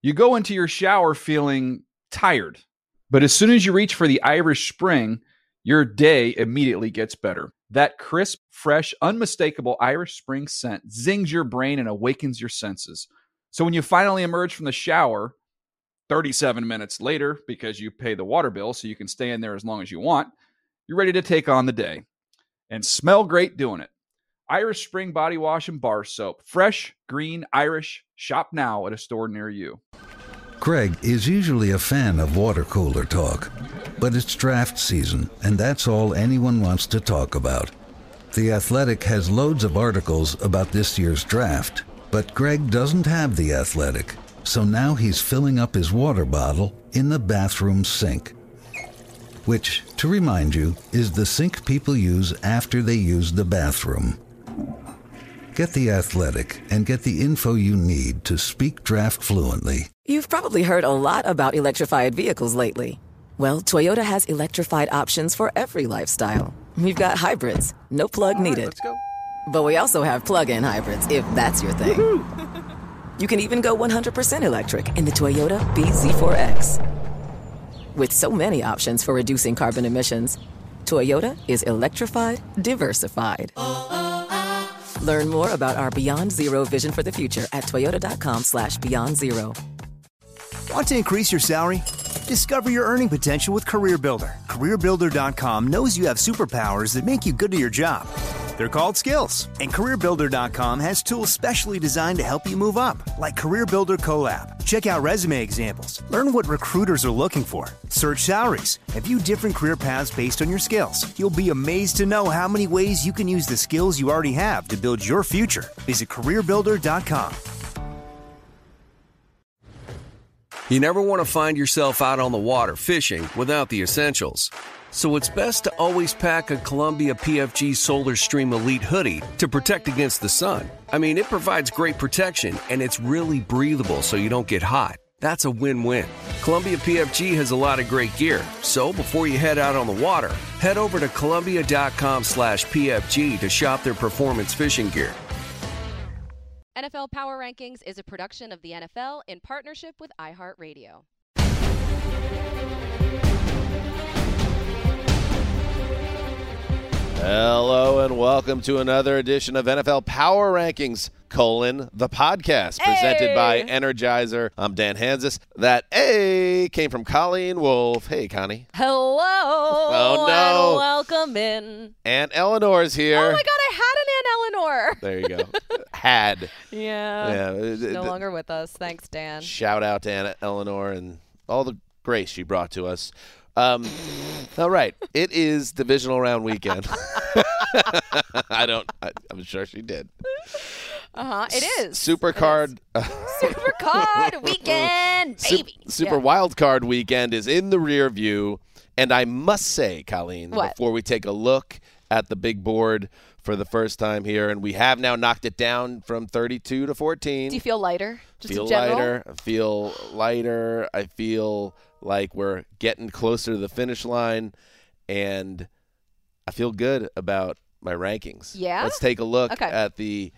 You go into your shower feeling tired, but as soon as you reach for the Irish Spring, your day immediately gets better. That crisp, fresh, unmistakable Irish Spring scent zings your brain and awakens your senses. So when you finally emerge from the shower 37 minutes later, because you pay the water bill so you can stay in there as long as you want, you're ready to take on the day and smell great doing it. Irish Spring Body Wash and Bar Soap. Fresh, green, Irish. Shop now at a store near you. Greg is usually a fan of water cooler talk, but it's draft season, and that's all anyone wants to talk about. The Athletic has loads of articles about this year's draft, but Greg doesn't have The Athletic, so now he's filling up his water bottle in the bathroom sink. Which, to remind you, is the sink people use after they use the bathroom. Get The Athletic and get the info you need to speak draft fluently. You've probably heard a lot about electrified vehicles lately. Well, Toyota has electrified options for every lifestyle. We've got hybrids, no plug needed. Let's go. But we also have plug-in hybrids, if that's your thing. You can even go 100% electric in the Toyota bZ4X. With so many options for reducing carbon emissions, Toyota is electrified, diversified. Learn more about our Beyond Zero vision for the future at toyota.com/Beyond Zero. Want to increase your salary? Discover your earning potential with CareerBuilder. CareerBuilder.com knows you have superpowers that make you good at your job. They're called skills. And CareerBuilder.com has tools specially designed to help you move up, like Career Builder Collab. Check out resume examples. Learn what recruiters are looking for. Search salaries. And view different career paths based on your skills. You'll be amazed to know how many ways you can use the skills you already have to build your future. Visit CareerBuilder.com. You never want to find yourself out on the water fishing without the essentials. So it's best to always pack a Columbia PFG Solar Stream Elite hoodie to protect against the sun. I mean, it provides great protection, and it's really breathable so you don't get hot. That's a win-win. Columbia PFG has a lot of great gear. So before you head out on the water, head over to Columbia.com/PFG to shop their performance fishing gear. NFL Power Rankings is a production of the NFL in partnership with iHeartRadio. Hello and welcome to another edition of NFL Power Rankings, the podcast, presented by Energizer. I'm Dan Hansis. That A came from Colleen Wolfe. Hey, Connie. Hello. Oh, no. And welcome in. Aunt Eleanor's here. Oh, my God, I had an Aunt Eleanor. There you go. Had. Yeah. She's no longer with us. Thanks, Dan. Shout out to Aunt Eleanor and all the grace she brought to us. All right. It is divisional round weekend. I'm sure she did. It is. Supercard. Supercard weekend, baby. Super Wild Card weekend is in the rear view. And I must say, Colleen, before we take a look at the big board for the first time here, and we have now knocked it down from 32 to 14. Do you feel lighter? Just feel in general? lighter. I feel lighter. I feel like we're getting closer to the finish line, and I feel good about my rankings. Yeah? Let's take a look at the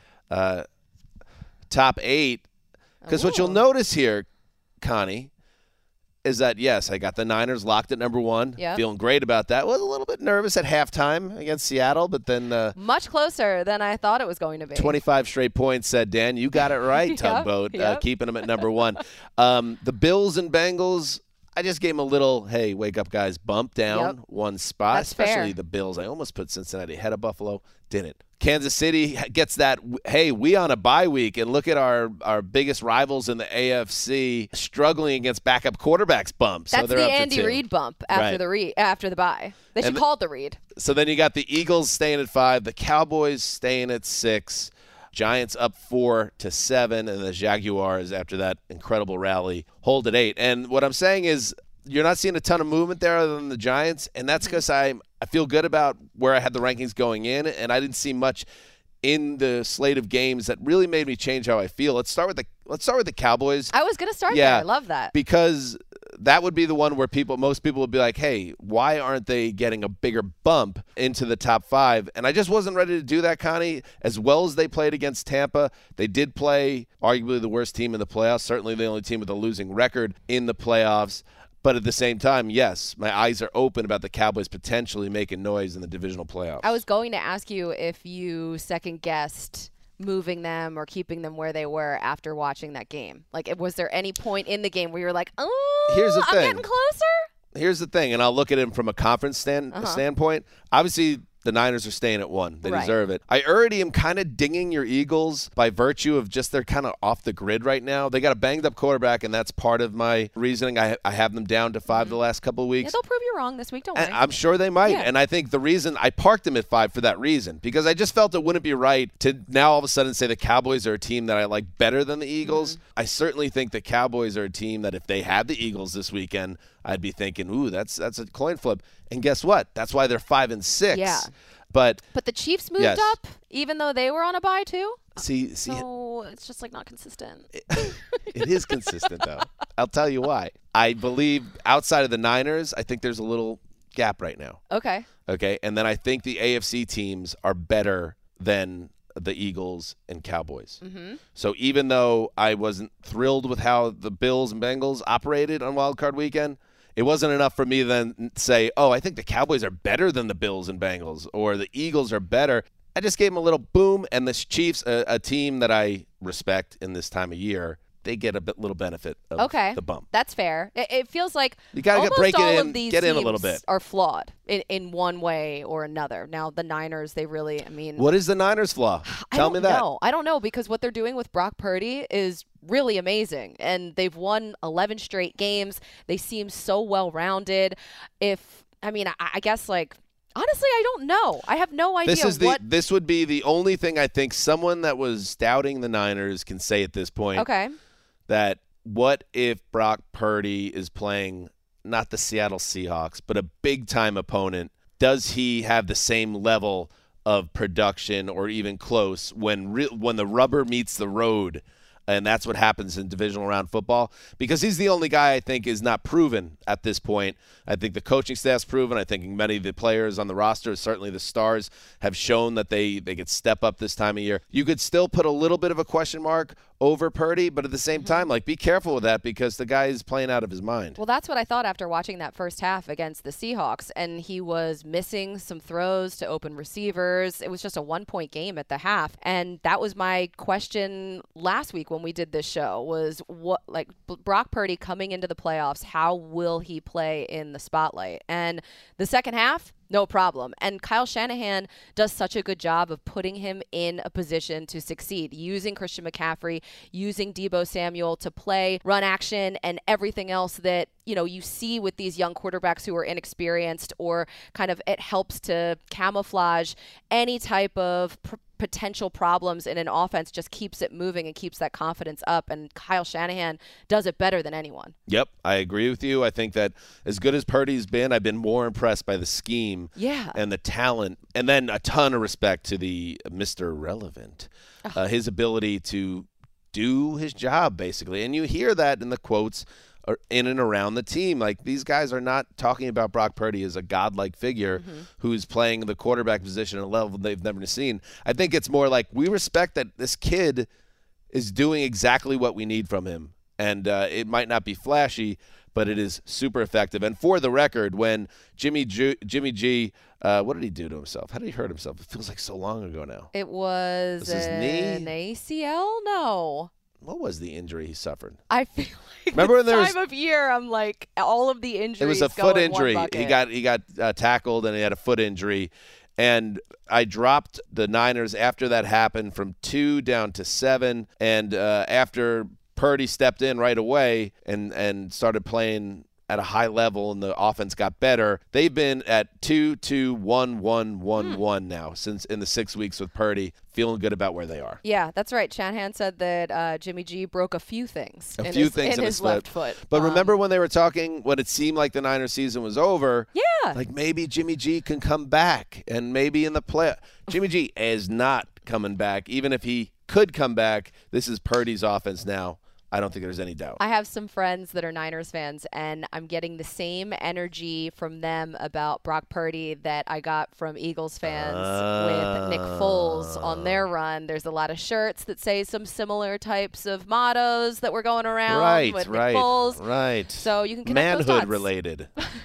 top 8, because what you'll notice here, Connie, is that, yes, I got the Niners locked at number 1. Yep. Feeling great about that. Was a little bit nervous at halftime against Seattle, but then much closer than I thought it was going to be. 25 straight points, said Dan. You got it right, Tugboat, keeping them at number 1. The Bills and Bengals, I just gave them a little, hey, wake up, guys, bump down one spot. That's especially fair. The Bills. I almost put Cincinnati ahead of Buffalo. Didn't. Kansas City gets that, hey, we on a bye week, and look at our biggest rivals in the AFC struggling against backup quarterbacks bump. That's so they're the up to Andy 2. Reid bump after the bye. They should call it the Reid. So then you got the Eagles staying at 5, the Cowboys staying at 6, Giants up 4-7, and the Jaguars, after that incredible rally, hold at 8. And what I'm saying is you're not seeing a ton of movement there other than the Giants, and that's because I feel good about where I had the rankings going in, and I didn't see much in the slate of games that really made me change how I feel. Let's start with the Cowboys. I was going to start there. I love that. Because that would be the one where most people would be like, hey, why aren't they getting a bigger bump into the top 5? And I just wasn't ready to do that, Connie. As well as they played against Tampa, they did play arguably the worst team in the playoffs, certainly the only team with a losing record in the playoffs. But at the same time, yes, my eyes are open about the Cowboys potentially making noise in the divisional playoffs. I was going to ask you if you second-guessed moving them or keeping them where they were after watching that game. Like, was there any point in the game where you're like, oh, Here's the I'm thing. getting closer? Here's the thing, and I'll look at it from a conference standpoint. Obviously, the Niners are staying at 1. They deserve it. I already am kind of dinging your Eagles by virtue of just they're kind of off the grid right now. They got a banged-up quarterback, and that's part of my reasoning. I have them down to 5 the last couple of weeks. Yeah, they'll prove you wrong this week. Don't worry. And I'm sure they might. Yeah. And I think the reason I parked them at 5 for that reason, because I just felt it wouldn't be right to now all of a sudden say the Cowboys are a team that I like better than the Eagles. I certainly think the Cowboys are a team that if they had the Eagles this weekend, I'd be thinking, ooh, that's a coin flip. And guess what? That's why they're 5 and 6. Yeah. But the Chiefs moved up, even though they were on a bye too. See, so it's just like not consistent. It is consistent though. I'll tell you why. I believe outside of the Niners, I think there's a little gap right now. Okay. And then I think the AFC teams are better than the Eagles and Cowboys. So even though I wasn't thrilled with how the Bills and Bengals operated on Wild Card Weekend, it wasn't enough for me then to say, oh, I think the Cowboys are better than the Bills and Bengals or the Eagles are better. I just gave them a little boom, and the Chiefs, a team that I respect in this time of year, they get a little benefit of the bump. That's fair. It feels like you gotta almost break it all in, of these get in a teams little bit. Are flawed in one way or another. Now the Niners, they really, what is the Niners' flaw? Tell me that. I don't know, because what they're doing with Brock Purdy is really amazing, and they've won 11 straight games. They seem so well rounded. I guess like. Honestly, I don't know. I have no idea This would be the only thing I think someone that was doubting the Niners can say at this point. Okay. That what if Brock Purdy is playing not the Seattle Seahawks, but a big-time opponent? Does he have the same level of production or even close when the rubber meets the road? And that's what happens in divisional round football, because he's the only guy I think is not proven at this point. I think the coaching staff's proven. I think many of the players on the roster, certainly the stars, have shown that they could step up this time of year. You could still put a little bit of a question mark over Purdy, but at the same time, be careful with that because the guy is playing out of his mind. Well, that's what I thought after watching that first half against the Seahawks, and he was missing some throws to open receivers. It was just a 1-point game at the half, and that was my question last week when we did this show was Brock Purdy coming into the playoffs, how will he play in the spotlight? And the second half, no problem. And Kyle Shanahan does such a good job of putting him in a position to succeed, using Christian McCaffrey, using Deebo Samuel to play run action and everything else that, you see with these young quarterbacks who are inexperienced, or kind of it helps to camouflage any type of potential problems in an offense, just keeps it moving and keeps that confidence up. And Kyle Shanahan does it better than anyone. Yep, I agree with you. I think that as good as Purdy's been, I've been more impressed by the scheme and the talent, and then a ton of respect to the Mr. Relevant, his ability to do his job, basically. And you hear that in the quotes in and around the team. Like, these guys are not talking about Brock Purdy as a godlike figure who's playing the quarterback position at a level they've never seen. I think it's more like we respect that this kid is doing exactly what we need from him. And it might not be flashy, but it is super effective. And for the record, when Jimmy G, what did he do to himself? How did he hurt himself? It feels like so long ago now. It was his knee? An ACL? No. What was the injury he suffered? I feel like remember this time of year, I'm like, all of the injuries. It was a foot injury. He got tackled, and he had a foot injury. And I dropped the Niners after that happened from 2 down to 7. And after Purdy stepped in right away and started playing at a high level and the offense got better, they've been at 2-2-1-1-1-1 now since in the 6 weeks with Purdy, feeling good about where they are. Yeah, that's right. Shanahan said that Jimmy G broke a few things in his left foot. But remember when they were talking, when it seemed like the Niners season was over, like maybe Jimmy G can come back and maybe in the play. Jimmy G is not coming back. Even if he could come back, this is Purdy's offense now I don't think there's any doubt. I have some friends that are Niners fans, and I'm getting the same energy from them about Brock Purdy that I got from Eagles fans with Nick Foles on their run. There's a lot of shirts that say some similar types of mottos that were going around with Nick Foles. Right. So you can connect those Manhood dots. related.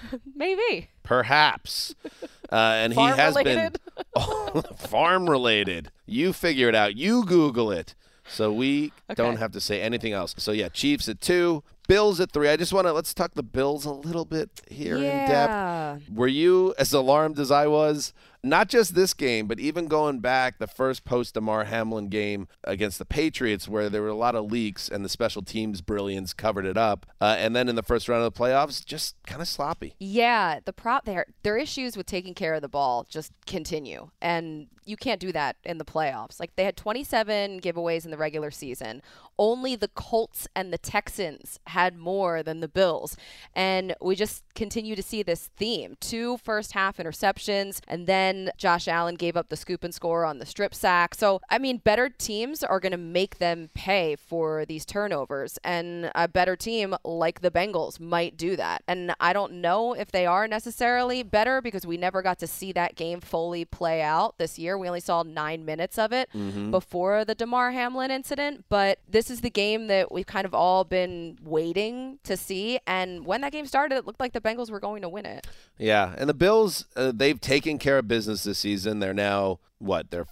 Maybe. Perhaps. And Farm he has related? been farm related. You figure it out. You Google it. So we don't have to say anything else. So, yeah, Chiefs at 2, Bills at 3. I just want to let's talk the Bills a little bit here in depth. Were you as alarmed as I was? Not just this game, but even going back, the first post-Damar Hamlin game against the Patriots where there were a lot of leaks and the special teams brilliance covered it up. And then in the first round of the playoffs, just kind of sloppy. Yeah, their issues with taking care of the ball just continue. And you can't do that in the playoffs. Like, they had 27 giveaways in the regular season. Only the Colts and the Texans had more than the Bills. And we just continue to see this theme. 2 first-half interceptions, and then Josh Allen gave up the scoop and score on the strip sack. So, I mean, better teams are going to make them pay for these turnovers. And a better team like the Bengals might do that. And I don't know if they are necessarily better because we never got to see that game fully play out this year. We only saw 9 minutes of it before the Damar Hamlin incident. But this is the game that we've kind of all been waiting to see. And when that game started, it looked like the Bengals were going to win it. Yeah, and the Bills, they've taken care of business this season. They're now, they're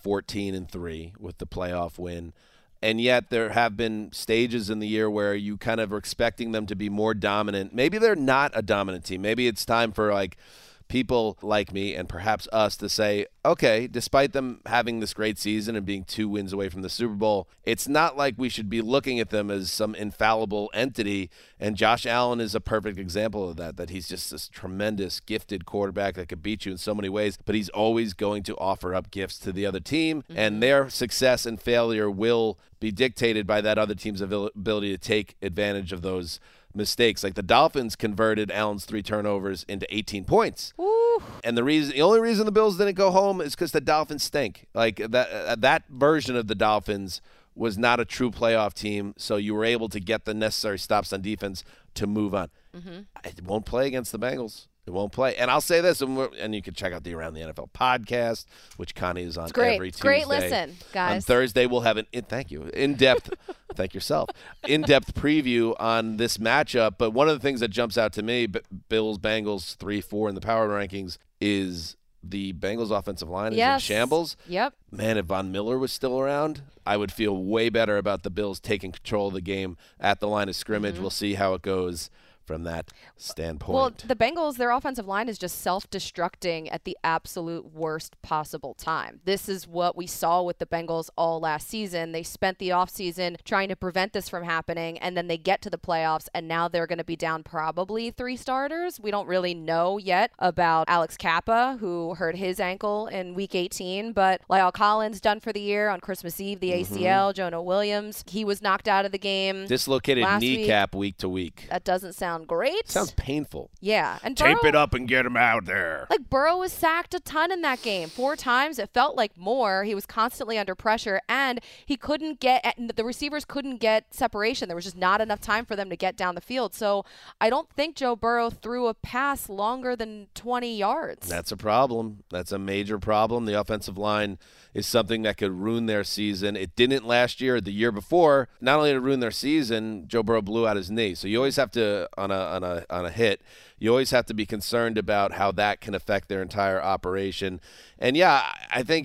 14-3 with the playoff win. And yet there have been stages in the year where you kind of are expecting them to be more dominant. Maybe they're not a dominant team. Maybe it's time for, people like me and perhaps us to say, okay, despite them having this great season and being 2 wins away from the Super Bowl, it's not like we should be looking at them as some infallible entity. And Josh Allen is a perfect example of that he's just this tremendous, gifted quarterback that could beat you in so many ways, but he's always going to offer up gifts to the other team, and their success and failure will be dictated by that other team's ability to take advantage of those mistakes. Like the Dolphins converted Allen's 3 turnovers into 18 points. Ooh. And the only reason the Bills didn't go home is because the Dolphins stink. Like that version of the Dolphins was not a true playoff team, so you were able to get the necessary stops on defense to move on. It won't play against the Bengals. It won't play. And I'll say this, and you can check out the Around the NFL podcast, which Connie is on every Tuesday. Great listen, guys. On Thursday, we'll have in-depth, thank yourself, in-depth preview on this matchup. But one of the things that jumps out to me, Bills, Bengals, 3-4 in the power rankings, is the Bengals offensive line is in shambles. Yep. Man, if Von Miller was still around, I would feel way better about the Bills taking control of the game at the line of scrimmage. We'll see how it goes from that standpoint. Well, the Bengals, their offensive line is just self-destructing at the absolute worst possible time. This is what we saw with the Bengals all last season. They spent the offseason trying to prevent this from happening, and then they get to the playoffs, and now they're going to be down probably 3 starters. We don't really know yet about Alex Kappa, who hurt his ankle in Week 18, but La'el Collins done for the year on Christmas Eve, the ACL. Jonah Williams, he was knocked out of the game. Dislocated kneecap week to week. That doesn't sound great. Sounds painful. Yeah. And Tape it up and get him out there. Like, Burrow was sacked a ton in that game. 4 times. It felt like more. He was constantly under pressure, and he couldn't the receivers couldn't get separation. There was just not enough time for them to get down the field. So I don't think Joe Burrow threw a pass longer than 20 yards. That's a problem. That's a major problem. The offensive line is something that could ruin their season. It didn't last year or the year before. Not only to ruin their season, Joe Burrow blew out his knee. So you always have to, on a hit, you always have to be concerned about how that can affect their entire operation. And yeah, I think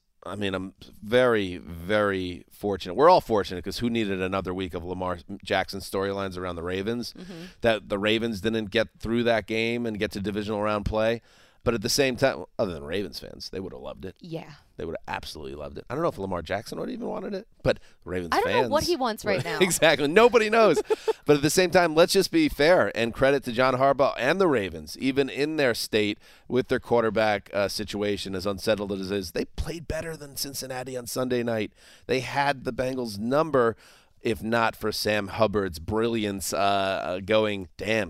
I'm very, very fortunate. We're all fortunate because who needed another week of Lamar Jackson storylines around the Ravens? That the Ravens didn't get through that game and get to divisional round play. But at the same time, other than Ravens fans, they would have loved it. Yeah. They would have absolutely loved it. I don't know if Lamar Jackson would have even wanted it, but Ravens fans. I don't know what he wants right now. Exactly. Nobody knows. But at the same time, let's just be fair and credit to John Harbaugh and the Ravens, even in their state with their quarterback situation as unsettled as it is. They played better than Cincinnati on Sunday night. They had the Bengals' number. If not for Sam Hubbard's brilliance going,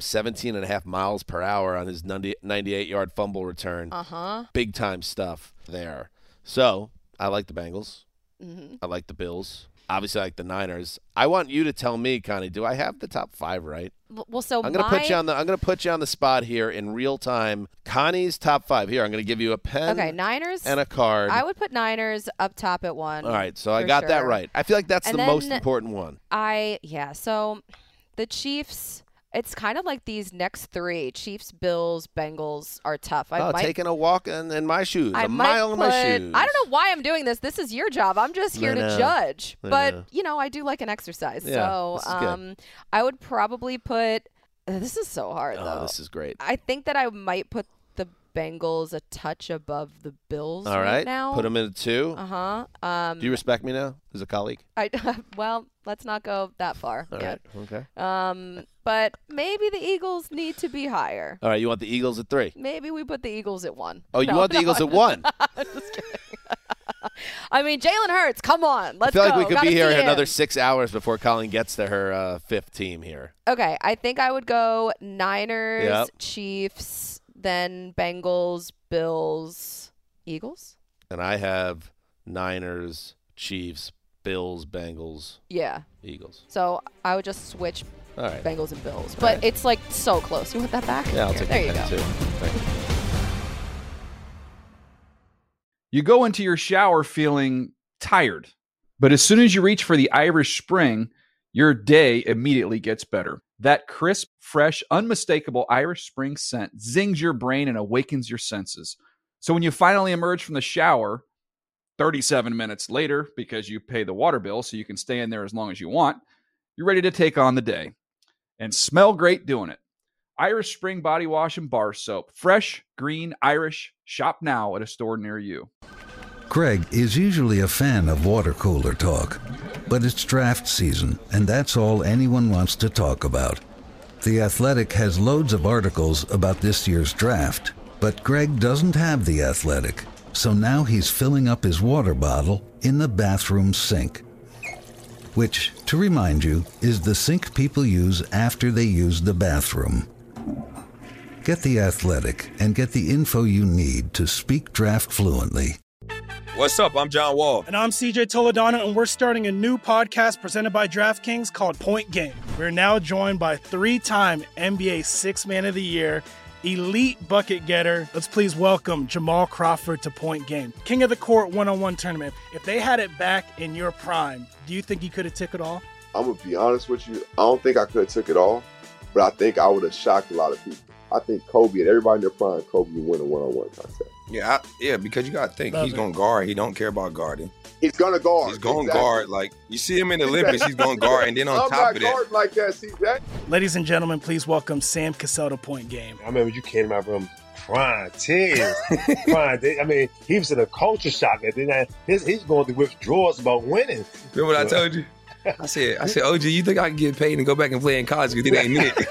17.5 miles per hour on his 98-yard fumble return. Big-time stuff there. So, I like the Bengals. I like the Bills. obviously I like the Niners. I want you to tell me, Connie, do I have the top 5 right? Well, so I'm going to put you on the spot here in real time. Connie's top 5. Here, I'm going to give you a pen. Okay, Niners and a card. I would put Niners up top at 1. All right, so I got that right. I feel like that's and the most important one. So the Chiefs, it's kind of like these next 3. Chiefs, Bills, Bengals are tough. Taking a walk in my shoes. A mile in my shoes. I don't know why I'm doing this. This is your job. I'm just here to judge. But, I do like an exercise. Yeah, so this is good. I would probably put – this is so hard, though. Oh, this is great. I think that I might put the Bengals a touch above the Bills All right now. Put them in a 2. Uh-huh. Do you respect me now as a colleague? Well, let's not go that far yet. Okay. But maybe the Eagles need to be higher. All right, you want the Eagles at 3? Maybe we put the Eagles at 1. Oh, you want the Eagles at 1? I'm just kidding. I mean, Jalen Hurts, come on. Let's go. I feel like we could be here another 6 hours before Colleen gets to her 5th team here. Okay, I think I would go Niners, Chiefs, then Bengals, Bills, Eagles. And I have Niners, Chiefs, Bills, Bengals, Eagles. So I would just switch Bengals and Bills. But right. It's like so close. You want that back? Yeah, I'll take there that you go. too. Thank you. You go into your shower feeling tired, but as soon as you reach for the Irish Spring, your day immediately gets better. That crisp, fresh, unmistakable Irish Spring scent zings your brain and awakens your senses. So when you finally emerge from the shower, 37 minutes later, because you pay the water bill so you can stay in there as long as you want, you're ready to take on the day and smell great doing it. Irish Spring Body Wash and Bar Soap. Fresh, green, Irish. Shop now at a store near you. Greg is usually a fan of water cooler talk, but it's draft season, and that's all anyone wants to talk about. The Athletic has loads of articles about this year's draft, but Greg doesn't have The Athletic, so now he's filling up his water bottle in the bathroom sink. Which, to remind you, is the sink people use after they use the bathroom. Get The Athletic and get the info you need to speak draft fluently. What's up? I'm John Wall. And I'm CJ Toledano, and we're starting a new podcast presented by DraftKings called Point Game. We're now joined by 3-time NBA Sixth Man of the Year, elite bucket getter. Let's please welcome Jamal Crawford to Point Game. King of the Court one-on-one tournament. If they had it back in your prime, do you think you could have took it all? I'm going to be honest with you. I don't think I could have took it all, but I think I would have shocked a lot of people. I think Kobe and everybody in their prime, Kobe would win a one-on-one contest. Yeah, because you got to think, he's going to guard. He don't care about guarding. He's going to guard. He's going to guard. Like, you see him in the Olympics, he's going to guard. And then on top of that. I'm not guarding like that, CJ. Ladies and gentlemen, please welcome Sam Cassell to Point Game. I remember you came out from prime 10. I mean, he was in a culture shock. And then he's going through withdrawals about winning. Remember what I told you? I said, OG, you think I can get paid and go back and play in college because it ain't it?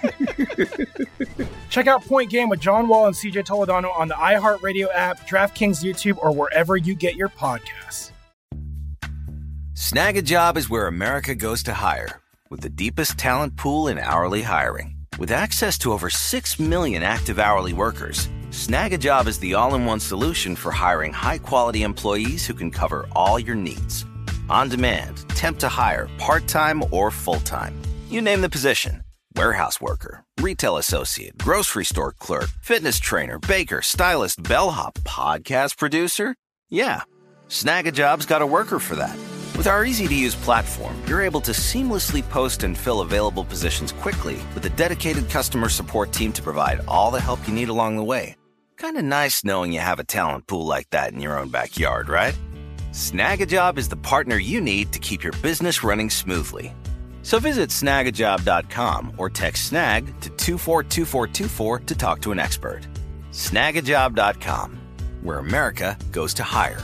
Check out Point Game with John Wall and CJ Toledano on the iHeartRadio app, DraftKings YouTube, or wherever you get your podcasts. Snag a Job is where America goes to hire, with the deepest talent pool in hourly hiring. With access to over 6 million active hourly workers, Snag a Job is the all-in-one solution for hiring high-quality employees who can cover all your needs. On demand, temp to hire, part-time or full-time. You name the position. Warehouse worker, retail associate, grocery store clerk, fitness trainer, baker, stylist, bellhop, podcast producer. Yeah, Snag a Job's got a worker for that. With our easy-to-use platform, you're able to seamlessly post and fill available positions quickly with a dedicated customer support team to provide all the help you need along the way. Kind of nice knowing you have a talent pool like that in your own backyard, right? Snag a Job is the partner you need to keep your business running smoothly. So visit snagajob.com or text snag to 242424 to talk to an expert. Snagajob.com, where America goes to hire.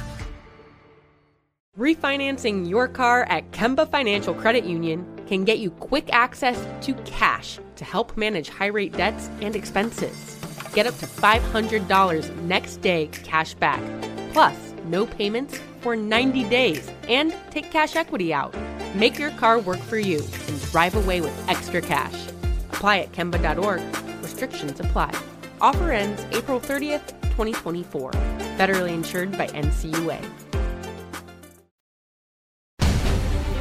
Refinancing your car at Kemba Financial Credit Union can get you quick access to cash to help manage high-rate debts and expenses. Get up to $500 next day cash back, plus no payments for 90 days, and take cash equity out. Make your car work for you and drive away with extra cash. Apply at Kemba.org. Restrictions apply. Offer ends April 30th, 2024. Federally insured by NCUA.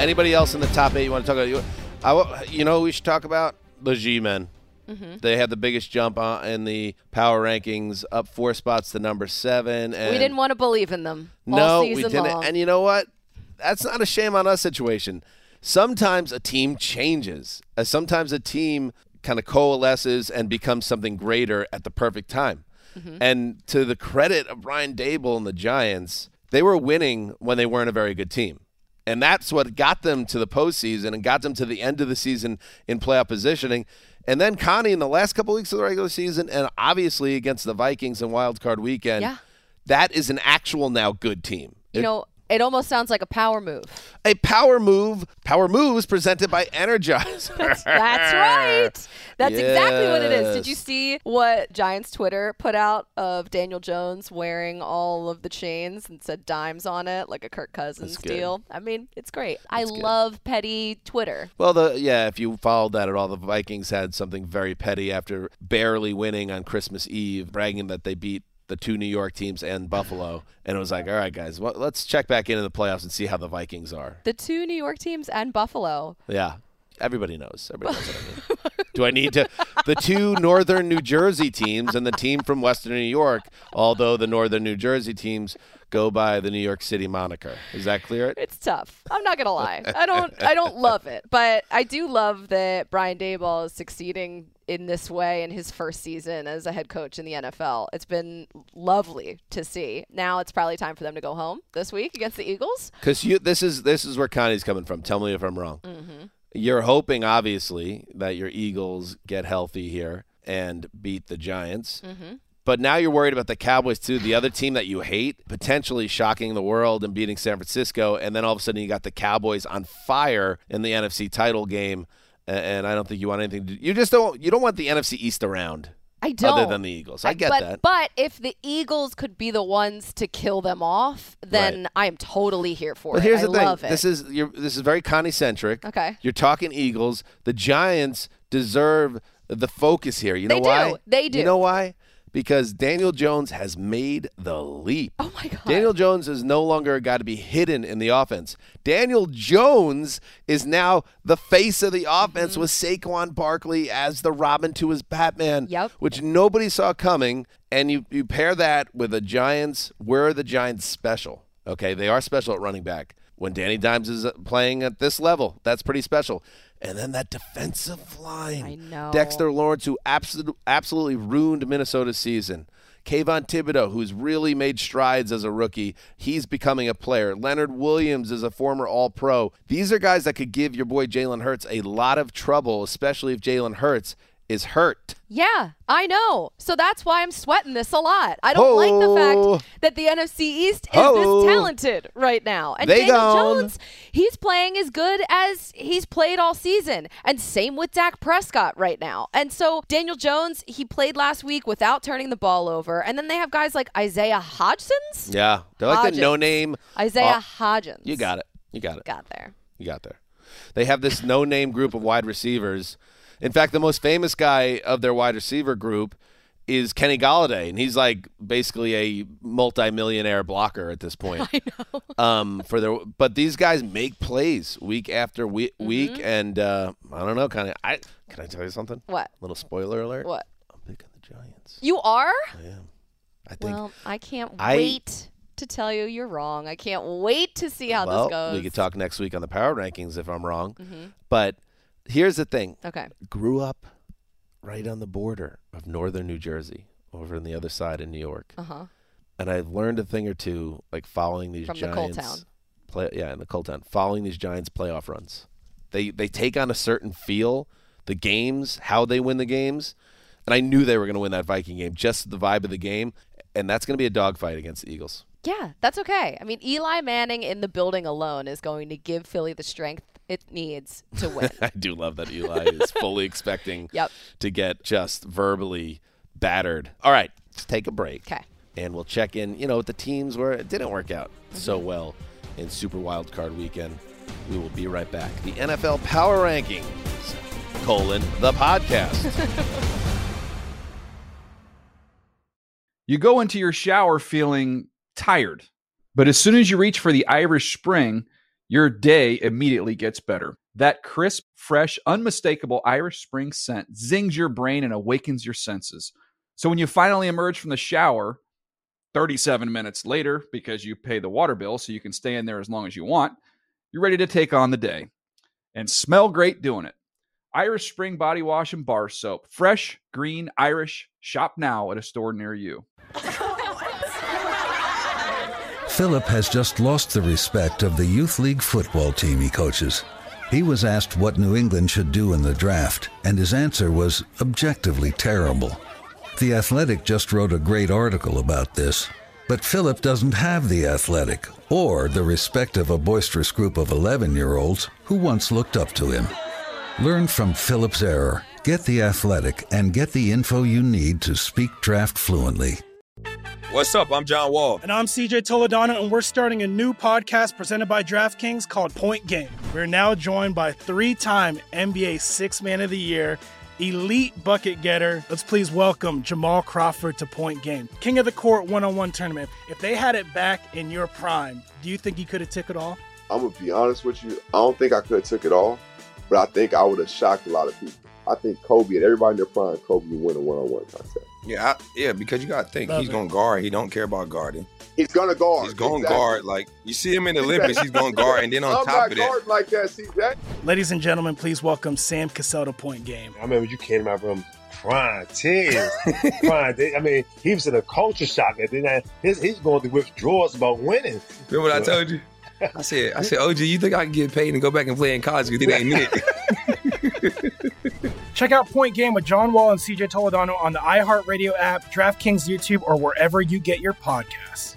Anybody else in the top 8 you want to talk about? You know who we should talk about? The G-Men. Mm-hmm. They had the biggest jump in the power rankings, up 4 spots to number 7. And we didn't want to believe in them all no, season we didn't. long. And you know what? That's not a shame on us situation. Sometimes a team changes. Sometimes a team kind of coalesces and becomes something greater at the perfect time. Mm-hmm. And to the credit of Brian Daboll and the Giants, they were winning when they weren't a very good team. And that's what got them to the postseason and got them to the end of the season in playoff positioning. And then Connie, in the last couple weeks of the regular season, and obviously against the Vikings in Wild Card Weekend, that is an actual now good team. It almost sounds like a power move. A power move. Power moves presented by Energizer. That's right. That's exactly what it is. Did you see what Giants Twitter put out of Daniel Jones wearing all of the chains and said dimes on it, like a Kirk Cousins deal? I mean, it's great. I love petty Twitter. Well, if you followed that at all, the Vikings had something very petty after barely winning on Christmas Eve, bragging that they beat the 2 New York teams and Buffalo. And it was like, all right, guys, let's check back into the playoffs and see how the Vikings are. The 2 New York teams and Buffalo. Yeah. Everybody knows. Everybody knows what I mean. Do I need to? The 2 northern New Jersey teams and the team from western New York, although the northern New Jersey teams go by the New York City moniker. Is that clear? It's tough. I'm not going to lie. I don't love it. But I do love that Brian Daboll is succeeding in this way in his first season as a head coach in the NFL. It's been lovely to see. Now it's probably time for them to go home this week against the Eagles. Because this is where Connie's coming from. Tell me if I'm wrong. Mm-hmm. You're hoping, obviously, that your Eagles get healthy here and beat the Giants. Mm-hmm. But now you're worried about the Cowboys, too, the other team that you hate, potentially shocking the world and beating San Francisco. And then all of a sudden you got the Cowboys on fire in the NFC title game. And I don't think you want anything to do. You don't want the NFC East around. I don't. Other than the Eagles. I get that. But if the Eagles could be the ones to kill them off, then I am totally here for it. But here's the thing. Love it. This is very Connie-centric. Okay. You're talking Eagles. The Giants deserve the focus here. You know why? They do. You know why? Because Daniel Jones has made the leap. Oh, my God. Daniel Jones is no longer a guy to be hidden in the offense. Daniel Jones is now the face of the offense with Saquon Barkley as the Robin to his Batman, which nobody saw coming. And you pair that with the Giants. Where are the Giants special? Okay, they are special at running back. When Danny Dimes is playing at this level, that's pretty special. And then that defensive line. I know. Dexter Lawrence, who absolutely ruined Minnesota's season. Kayvon Thibodeau, who's really made strides as a rookie. He's becoming a player. Leonard Williams is a former All-Pro. These are guys that could give your boy Jalen Hurts a lot of trouble, especially if Jalen Hurts is hurt. Yeah, I know. So that's why I'm sweating this a lot. I don't like the fact that the NFC East is this talented right now. And Daniel Jones, he's playing as good as he's played all season. And same with Dak Prescott right now. And so Daniel Jones, he played last week without turning the ball over. And then they have guys like Isaiah Hodgins. Yeah, they're like the no-name. Isaiah Hodgins. You got it. Got there. You got there. They have this no-name group of wide receivers. In fact, the most famous guy of their wide receiver group is Kenny Golladay, and he's like basically a multi-millionaire blocker at this point. I know. But these guys make plays week after week, and I don't know, can I tell you something? What? Little spoiler alert. What? I'm picking the Giants. You are? I am. I think. Well, I can't wait to tell you you're wrong. I can't wait to see how this goes. We could talk next week on the power rankings if I'm wrong, but. Here's the thing. Okay. Grew up right on the border of northern New Jersey, over on the other side in New York. Uh-huh. And I've learned a thing or two, like following these Giants. From the Coal Town. In the Coal Town. Following these Giants playoff runs. They take on a certain feel, the games, how they win the games. And I knew they were going to win that Viking game, just the vibe of the game. And that's going to be a dogfight against the Eagles. Yeah, that's okay. I mean, Eli Manning in the building alone is going to give Philly the strength it needs to win. I do love that Eli is fully expecting to get just verbally battered. All right, let's take a break. Okay. And we'll check in, with the teams where it didn't work out so well in Super Wild Card Weekend. We will be right back. The NFL Power Rankings, the podcast. You go into your shower feeling tired, but as soon as you reach for the Irish Spring, your day immediately gets better. That crisp, fresh, unmistakable Irish Spring scent zings your brain and awakens your senses. So when you finally emerge from the shower 37 minutes later, because you pay the water bill so you can stay in there as long as you want, you're ready to take on the day and smell great doing it. Irish Spring Body Wash and Bar Soap. Fresh, green, Irish. Shop now at a store near you. Philip has just lost the respect of the youth league football team he coaches. He was asked what New England should do in the draft, and his answer was objectively terrible. The Athletic just wrote a great article about this, but Philip doesn't have the Athletic or the respect of a boisterous group of 11-year-olds who once looked up to him. Learn from Philip's error, get the Athletic, and get the info you need to speak draft fluently. What's up? I'm John Wall. And I'm CJ Toledano, and we're starting a new podcast presented by DraftKings called Point Game. We're now joined by three-time NBA Sixth Man of the Year, elite bucket getter. Let's please welcome Jamal Crawford to Point Game. King of the Court one-on-one tournament. If they had it back in your prime, do you think you could have took it all? I'm going to be honest with you. I don't think I could have took it all, but I think I would have shocked a lot of people. I think Kobe and everybody in their prime, Kobe would win a one-on-one contest. Yeah, because you got to think, he's going to guard. He don't care about guarding. He's going to guard. He's going to guard. Like, you see him in the Olympics, he's going to guard. And then on top of that. I'm not guarding like that, see that? Ladies and gentlemen, please welcome Sam Cassell to Point Game. I remember you came out from crying, tears. I mean, he was in a culture shock. And then he's going through withdrawals about winning. Remember what I told you? I said, OG, you think I can get paid and go back and play in college because it ain't it? Check out Point Game with John Wall and CJ Toledano on the iHeartRadio app, DraftKings YouTube, or wherever you get your podcasts.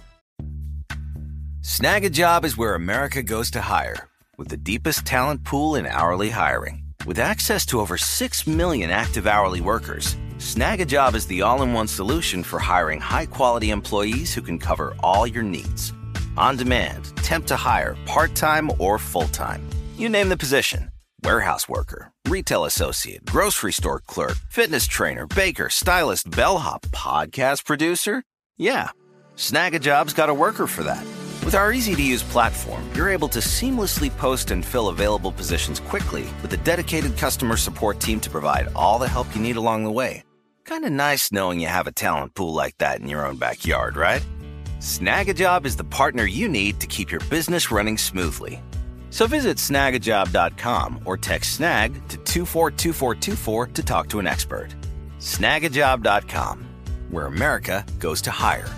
Snag a Job is where America goes to hire, with the deepest talent pool in hourly hiring. With access to over 6 million active hourly workers, Snag a Job is the all-in-one solution for hiring high-quality employees who can cover all your needs. On demand, temp to hire, part-time or full-time. You name the position. Warehouse worker, retail associate, grocery store clerk, fitness trainer, baker, stylist, bellhop, podcast producer. Yeah, Snag a Job's got a worker for that. With our easy-to-use platform, you're able to seamlessly post and fill available positions quickly with a dedicated customer support team to provide all the help you need along the way. Kind of nice knowing you have a talent pool like that in your own backyard, right? Snag a Job is the partner you need to keep your business running smoothly. So visit snagajob.com or text snag to 242424 to talk to an expert. Snagajob.com, where America goes to hire.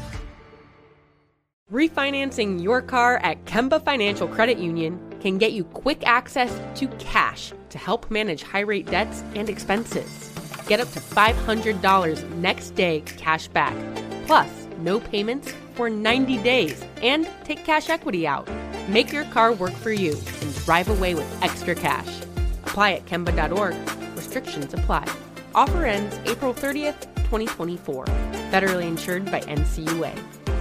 Refinancing your car at Kemba Financial Credit Union can get you quick access to cash to help manage high-rate debts and expenses. Get up to $500 next day cash back, plus no payments for 90 days, and take cash equity out. Make your car work for you and drive away with extra cash. Apply at Kemba.org. Restrictions apply. Offer ends April 30th, 2024. Federally insured by NCUA.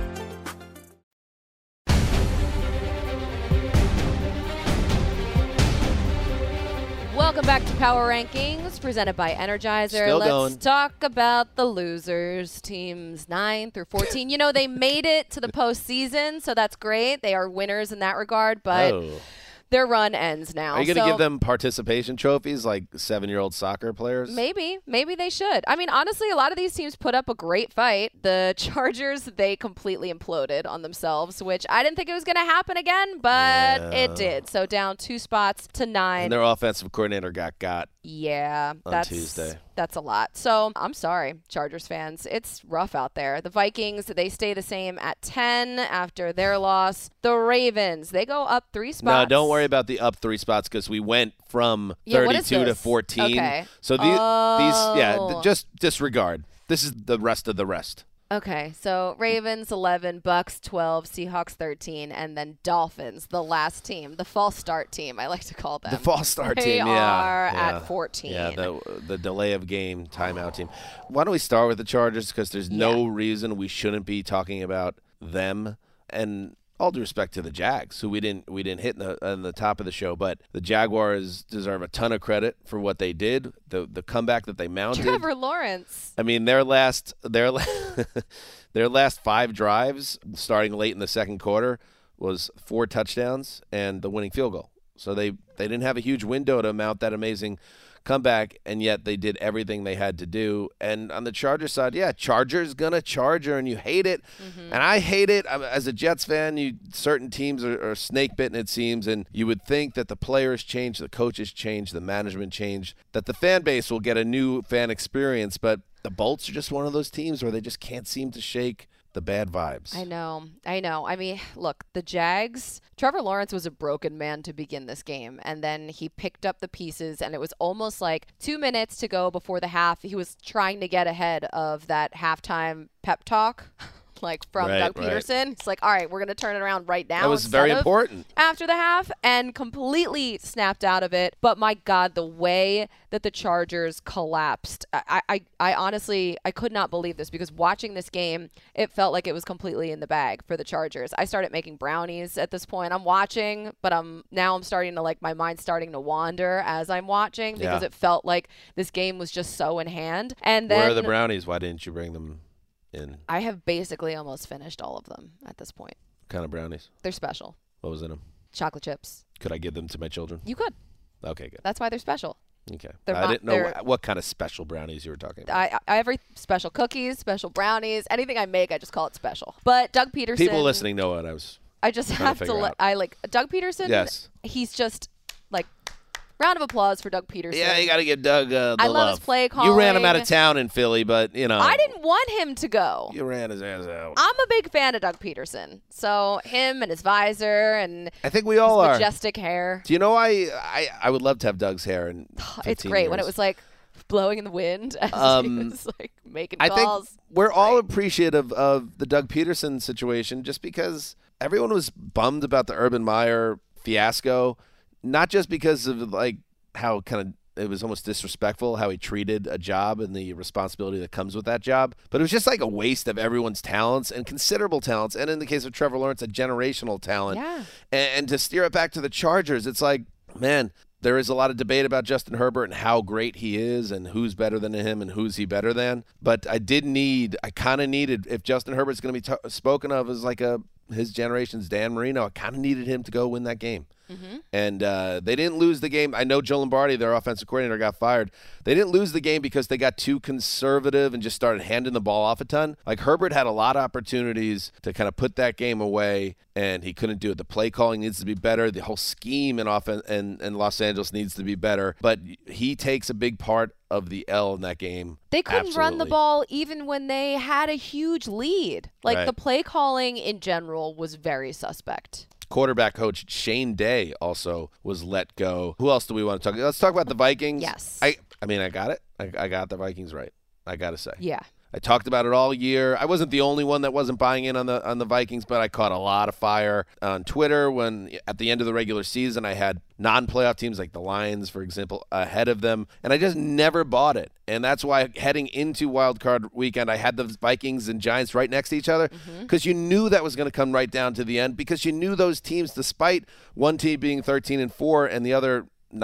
Welcome back to Power Rankings, presented by Energizer. Still Let's going. talk about the losers, teams 9 through 14. You know, they made it to the postseason, so that's great. They are winners in that regard, but their run ends now. Are you going to give them participation trophies like 7-year-old soccer players? Maybe they should. I mean, honestly, a lot of these teams put up a great fight. The Chargers, they completely imploded on themselves, which I didn't think it was going to happen again, but it did. So down 2 spots to 9. And their offensive coordinator got Yeah, on Tuesday. That's a lot. So I'm sorry, Chargers fans. It's rough out there. The Vikings, they stay the same at 10 after their loss. The Ravens, they go up 3 spots. No, don't worry about the up 3 spots because we went from 32 to 14. Okay. So these just disregard. This is the rest of the rest. Okay, so Ravens 11, Bucks 12, Seahawks 13, and then Dolphins, the last team, the false start team, I like to call them. The false start they team, are at 14. Yeah, the delay of game timeout team. Why don't we start with the Chargers because there's no reason we shouldn't be talking about them. And all due respect to the Jags, who we didn't hit in the top of the show, but the Jaguars deserve a ton of credit for what they did, the comeback that they mounted. Trevor Lawrence. I mean, their last 5 drives, starting late in the second quarter, was 4 touchdowns and the winning field goal. So they didn't have a huge window to mount that amazing comeback, and yet they did everything they had to do. And on the Chargers side, Chargers gonna Charger, and you hate it. And I hate it. As a Jets fan, certain teams are snake-bitten, it seems, and you would think that the players change, the coaches change, the management change, that the fan base will get a new fan experience, but the Bolts are just one of those teams where they just can't seem to shake the bad vibes. I know. I mean, look, the Jags, Trevor Lawrence was a broken man to begin this game, and then he picked up the pieces, and it was almost like 2 minutes to go before the half. He was trying to get ahead of that halftime pep talk. Like from Doug Peterson. It's like, all right, we're going to turn it around right now. That was very important. After the half, and completely snapped out of it. But my God, the way that the Chargers collapsed, I honestly, I could not believe this, because watching this game, it felt like it was completely in the bag for the Chargers. I started making brownies at this point. I'm watching, but I'm starting to, like, my mind's starting to wander as I'm watching, because it felt like this game was just so in hand. And then, where are the brownies? Why didn't you bring them in? I have basically almost finished all of them at this point. What kind of brownies? They're special. What was in them? Chocolate chips. Could I give them to my children? You could. Okay, good. That's why they're special. Okay. I didn't know what kind of special brownies you were talking about. Every special cookies, special brownies, anything I make, I just call it special. But Doug Peterson. People listening know what I was. I just have to. I like Doug Peterson. Yes. He's just like. Round of applause for Doug Peterson. Yeah, you got to give Doug the love. I love his play calling. You ran him out of town in Philly, but, you know. I didn't want him to go. You ran his ass out. I'm a big fan of Doug Peterson. So him and his visor and I think we all his are. majestic hair. Do you know I would love to have Doug's hair in 15 It's great years. when it was like blowing in the wind as he was like making calls. I think we're all appreciative of the Doug Peterson situation, just because everyone was bummed about the Urban Meyer fiasco, not just because of like how kind of it was almost disrespectful how he treated a job and the responsibility that comes with that job, but it was just like a waste of everyone's talents and considerable talents, and in the case of Trevor Lawrence, a generational talent. Yeah. And to steer it back to the Chargers, it's like, man, there is a lot of debate about Justin Herbert and how great he is and who's better than him and who's he better than. But I kind of needed, if Justin Herbert's going to be spoken of as like his generation's Dan Marino, I kind of needed him to go win that game. And they didn't lose the game. I know Joe Lombardi, their offensive coordinator, got fired. They didn't lose the game because they got too conservative and just started handing the ball off a ton. Like, Herbert had a lot of opportunities to kind of put that game away, and he couldn't do it. The play calling needs to be better. The whole scheme in Los Angeles needs to be better. But he takes a big part of the L in that game. They couldn't run the ball even when they had a huge lead. Like, the play calling in general was very suspect. Quarterback coach Shane Day also was let go. Who else do we want to talk about? Let's talk about the Vikings. Yes. I mean, I got it. I got the Vikings right, I got to say. Yeah. I talked about it all year. I wasn't the only one that wasn't buying in on the Vikings, but I caught a lot of fire on Twitter when at the end of the regular season I had non-playoff teams like the Lions, for example, ahead of them, and I just never bought it. And that's why heading into Wild Card Weekend, I had the Vikings and Giants right next to each other, because you knew that was going to come right down to the end, because you knew those teams, despite one team being 13-4 and the other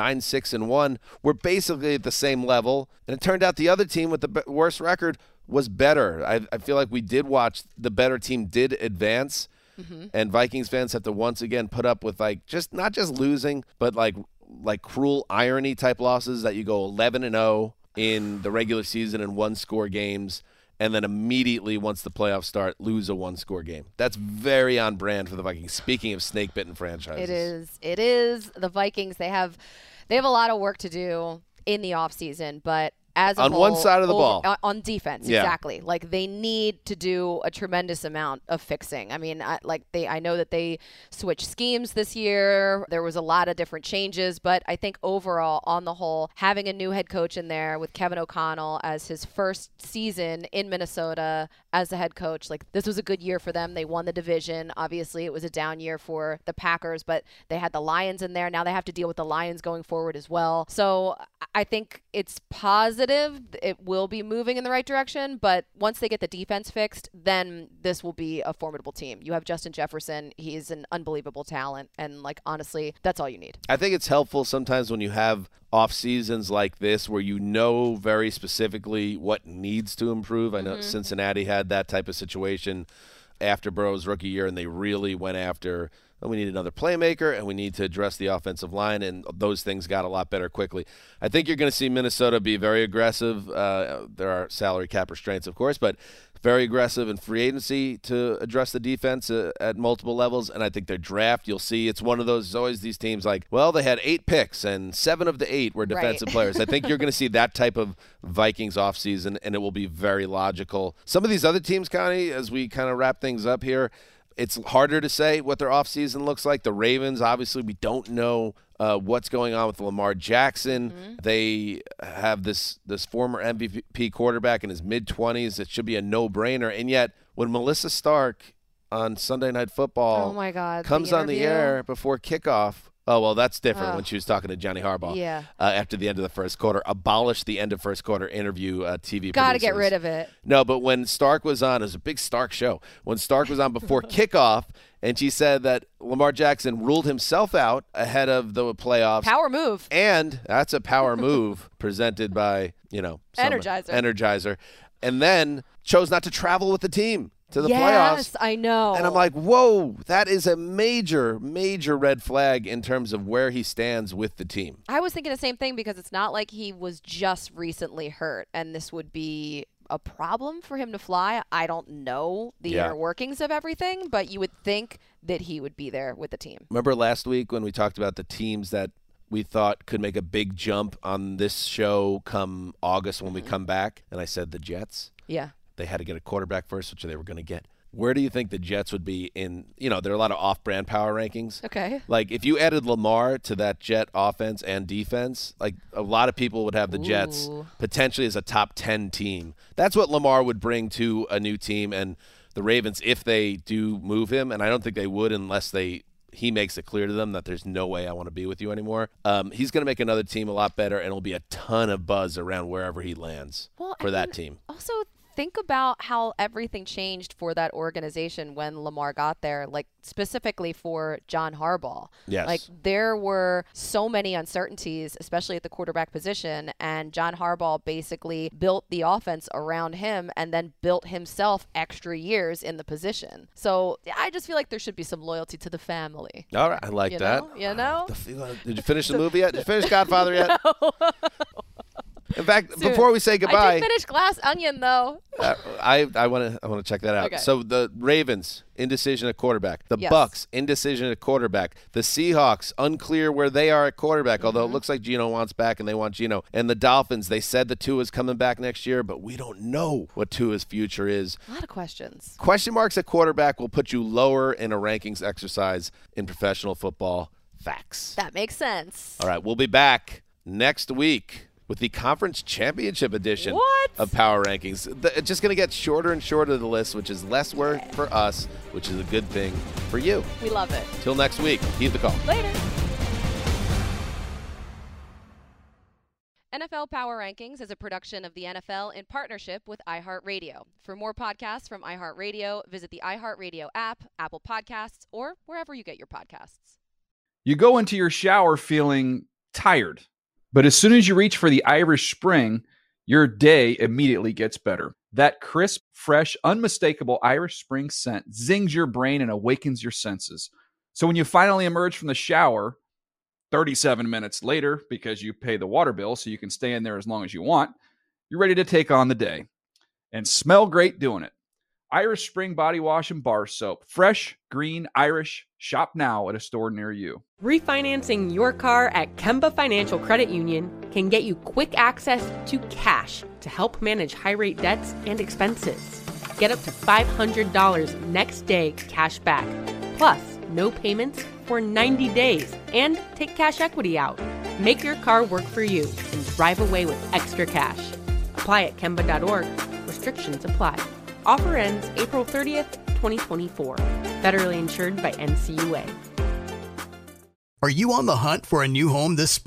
9-6-1, were basically at the same level. And it turned out the other team with the worst record was better. I feel like we did watch the better team did advance, and Vikings fans have to once again put up with like not just losing, but like cruel irony type losses that you go 11-0 in the regular season in one-score games, and then immediately once the playoffs start, lose a one-score game. That's very on brand for the Vikings. Speaking of snake-bitten franchises, It is. The Vikings, they have a lot of work to do in the offseason, but as a on whole, one side of the ball. On defense, Yeah. exactly. Like, they need to do a tremendous amount of fixing. I mean, I know that they switched schemes this year. There was a lot of different changes, but I think overall, on the whole, having a new head coach in there with Kevin O'Connell as his first season in Minnesota as the head coach, like, this was a good year for them. They won the division. Obviously, it was a down year for the Packers, but they had the Lions in there. Now they have to deal with the Lions going forward as well. So I think it's positive. It will be moving in the right direction, but once they get the defense fixed, then this will be a formidable team. You have Justin Jefferson. He's an unbelievable talent, and like, honestly, that's all you need. I think it's helpful sometimes when you have off seasons like this where you know very specifically what needs to improve. I know Cincinnati had that type of situation. after Burrow's rookie year, and they really went after, we need another playmaker, and we need to address the offensive line, and those things got a lot better quickly. I think you're going to see Minnesota be very aggressive. There are salary cap restraints, of course, but very aggressive in free agency to address the defense at multiple levels, and I think their draft, you'll see, it's one of those, always these teams like, well, they had 8 picks, and 7 of the 8 were defensive players. I think you're going to see that type of Vikings offseason, and it will be very logical. Some of these other teams, Connie, as we kind of wrap things up here, it's harder to say what their offseason looks like. The Ravens, obviously, we don't know what's going on with Lamar Jackson. Mm-hmm. They have this former MVP quarterback in his mid-20s. It should be a no-brainer. And yet, when Melissa Stark on Sunday Night Football comes on the air before kickoff, oh, well, that's different when she was talking to Johnny Harbaugh after the end of the first quarter. Abolish the end of first quarter interview TV Got to producers. get rid of it. No, but when Stark was on, it was a big Stark show. When Stark was on before kickoff, and she said that Lamar Jackson ruled himself out ahead of the playoffs. Power move. And that's a power move presented by, some Energizer. And then chose not to travel with the team to the playoffs. Yes, I know. And I'm like, whoa, that is a major, major red flag in terms of where he stands with the team. I was thinking the same thing because it's not like he was just recently hurt, and this would be a problem for him to fly. I don't know the inner workings of everything, but you would think that he would be there with the team. Remember last week when we talked about the teams that we thought could make a big jump on this show come August when we come back? And I said the Jets. Yeah. They had to get a quarterback first, which they were going to get. Where do you think the Jets would be in, there are a lot of off-brand power rankings. Okay. Like, if you added Lamar to that Jet offense and defense, like, a lot of people would have the Jets potentially as a top 10 team. That's what Lamar would bring to a new team. And the Ravens, if they do move him, and I don't think they would unless he makes it clear to them that there's no way I want to be with you anymore. He's going to make another team a lot better, and it'll be a ton of buzz around wherever he lands that team. Also, think about how everything changed for that organization when Lamar got there, like specifically for John Harbaugh. Yes. Like there were so many uncertainties, especially at the quarterback position, and John Harbaugh basically built the offense around him and then built himself extra years in the position. So I just feel like there should be some loyalty to the family. All right, I like that. You know? Did you finish the movie yet? Did you finish Godfather yet? No. In fact, before we say goodbye, I did finish Glass Onion though. I want to check that out. Okay. So the Ravens, indecision at quarterback. The Bucks, indecision at quarterback. The Seahawks, unclear where they are at quarterback, although it looks like Geno wants back and they want Geno. And the Dolphins, they said that Tua's coming back next year, but we don't know what Tua's future is. A lot of questions. Question marks at quarterback will put you lower in a rankings exercise in professional football. Facts. That makes sense. All right, we'll be back next week with the Conference Championship edition of Power Rankings. It's just going to get shorter and shorter, the list, which is less work for us, which is a good thing for you. We love it. Till next week. Keep the call. Later. NFL Power Rankings is a production of the NFL in partnership with iHeartRadio. For more podcasts from iHeartRadio, visit the iHeartRadio app, Apple Podcasts, or wherever you get your podcasts. You go into your shower feeling tired, but as soon as you reach for the Irish Spring, your day immediately gets better. That crisp, fresh, unmistakable Irish Spring scent zings your brain and awakens your senses. So when you finally emerge from the shower, 37 minutes later, because you pay the water bill so you can stay in there as long as you want, you're ready to take on the day and smell great doing it. Irish Spring Body Wash and Bar Soap. Fresh, green, Irish. Shop now at a store near you. Refinancing your car at Kemba Financial Credit Union can get you quick access to cash to help manage high-rate debts and expenses. Get up to $500 next day cash back, plus no payments for 90 days, and take cash equity out. Make your car work for you and drive away with extra cash. Apply at Kemba.org. Restrictions apply. Offer ends April 30th, 2024. Federally insured by NCUA. Are you on the hunt for a new home this spring?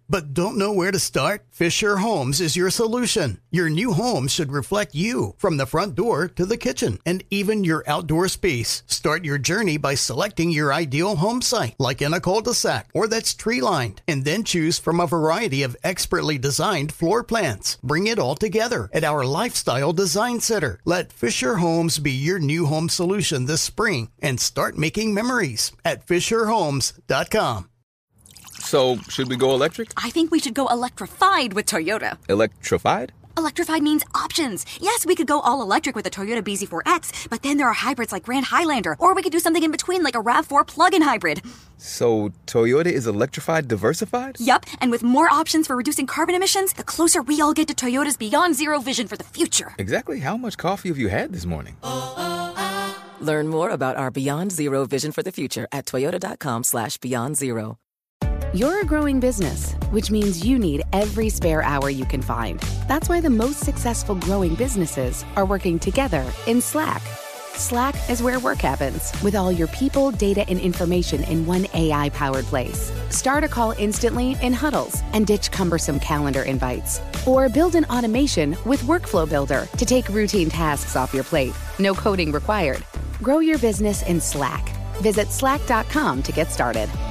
But don't know where to start? Fisher Homes is your solution. Your new home should reflect you, from the front door to the kitchen and even your outdoor space. Start your journey by selecting your ideal home site, like in a cul-de-sac or that's tree-lined, and then choose from a variety of expertly designed floor plans. Bring it all together at our Lifestyle Design Center. Let Fisher Homes be your new home solution this spring and start making memories at FisherHomes.com. So, should we go electric? I think we should go electrified with Toyota. Electrified? Electrified means options. Yes, we could go all electric with the Toyota BZ4X, but then there are hybrids like Grand Highlander, or we could do something in between like a RAV4 plug-in hybrid. So, Toyota is electrified diversified? Yup, and with more options for reducing carbon emissions, the closer we all get to Toyota's Beyond Zero vision for the future. Exactly how much coffee have you had this morning? Learn more about our Beyond Zero vision for the future at toyota.com/Beyond Zero. You're a growing business, which means you need every spare hour you can find. That's why the most successful growing businesses are working together in Slack. Slack is where work happens, with all your people, data, and information in one AI-powered place. Start a call instantly in huddles and ditch cumbersome calendar invites. Or build an automation with Workflow Builder to take routine tasks off your plate. No coding required. Grow your business in Slack. Visit slack.com to get started.